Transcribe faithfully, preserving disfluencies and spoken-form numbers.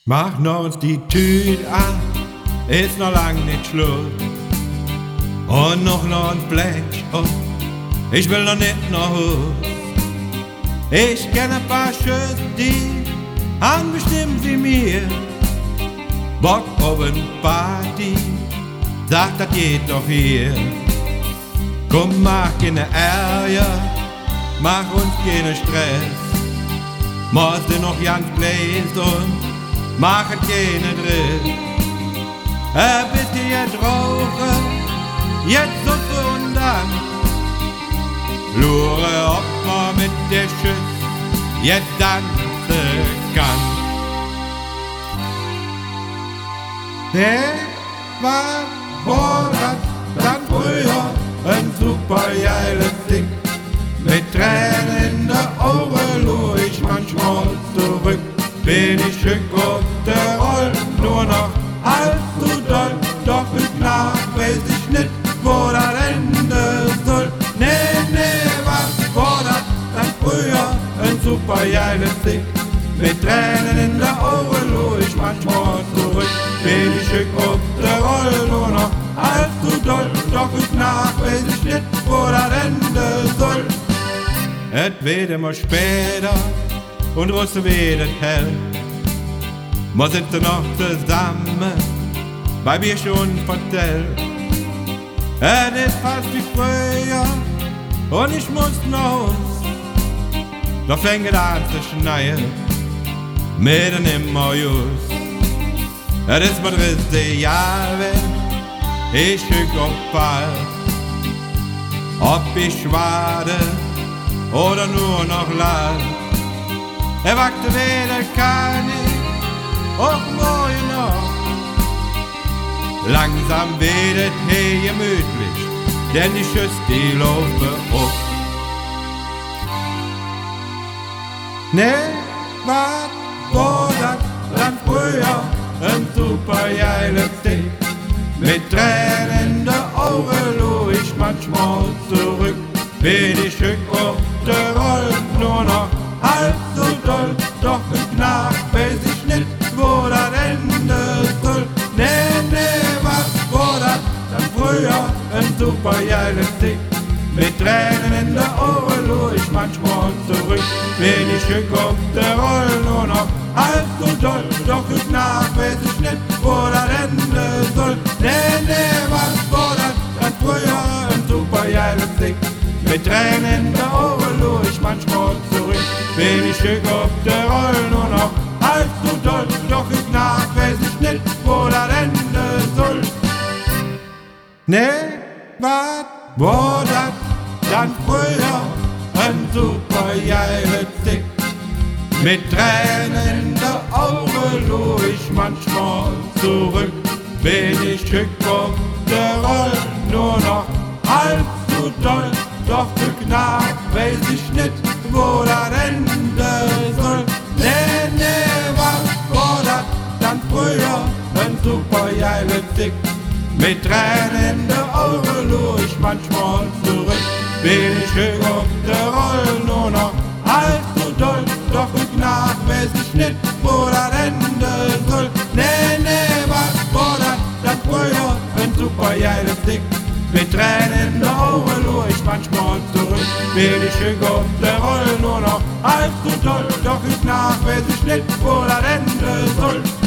Mach noch uns die Tüte an, ist noch lang nicht Schluss. Und noch noch ein Blech, oh, ich will noch nicht nach Hus. Ich kenn ein paar Schüsse, die haben bestimmt wie mir Bock auf ein Party, sagt, das geht doch hier. Komm, mach keine Ärger, mach uns keinen Stress. Machst du noch ganz bläst und mach keine Driss. Äh, bist du jetzt rauchen, jetzt so und dann. Lure, ob man mit der Schüss jetzt tanzen kann. Der war Vorrat, dann früher ein super geiles Ding. Mit Tränen in der Augen luhr ich manchmal zurück. Bin ich schick auf der Roll, nur noch halb so doll. Doch bis nach weiß ich nicht, wo das Ende soll. Nee, nee, was war das dann früher? Ein super geiles Ding. Mit Tränen in der Augen luhr ich manchmal zurück. Bin ich schick auf der Roll, nur noch halb so doll. Doch bis nach weiß ich nicht, wo das Ende soll. Et wird immer später und draußen wird es hell. Wir sitzen noch zusammen bei Bierchen und Hotel. Es ist fast wie früher und ich muss noch raus. Da fängt es an zu schneien, mitten im August. Es ist mein drittes Jahr, wenn ich schück auf Fall. Ob ich warte oder nur noch lach. Er wagte weder kann ich, auch morgen noch. Langsam wird es hier gemütlich, denn die Schüsse, die laufen auf. Ne, was war das dann früher? Ein super geiles Ding. Mit Tränen in der Augen luhr ich manchmal zurück. Bin ich schick auf der Roll, nur noch halb so doll. Doch bis nach weiß ich nicht, wo das Ende soll. Nee, nee, was war das dann früher? Ein super geiles Ding. Mit Tränen in der Augen luhr ich manchmal zurück. Bin ich schick auf der Roll, nur noch halb so doll. Doch bis nach weiß ich nicht, wo das Ende soll. Nee, nee, was war das dann früher? Ein super geiles Ding. Mit Tränen in der Augen luhr ich manchmal zurück. Bin ich schick auf der Roll, nur noch halb so doll. Doch ist nach, weiß ich nicht, wo das Ende soll. Nee, was war das dann früher? Ein super geiles Ding. Mit Tränen in der Augen luhr ich manchmal zurück. Bin ich schick auf der Roll, nur noch halb so doll. Doch für knapp weiß ich nicht, wo das Ende soll. Nee, nee, was war das dann früher? Ein super geiles Ding. Mit Tränen in der Augen luhr ich manchmal zurück. Bin ich schick auf der Roll, nur noch halb so doll. Doch für knapp weiß ich nicht, wo das Ende soll. Nee, nee, was war das dann früher? Ein super geiles Ding. Mit Tränen in der Augen luhr ich manchmal zurück. Bin ich schick auf der Roll, nur noch halb so doll. Doch ist nach, weiß ich nicht, wo das Ende soll.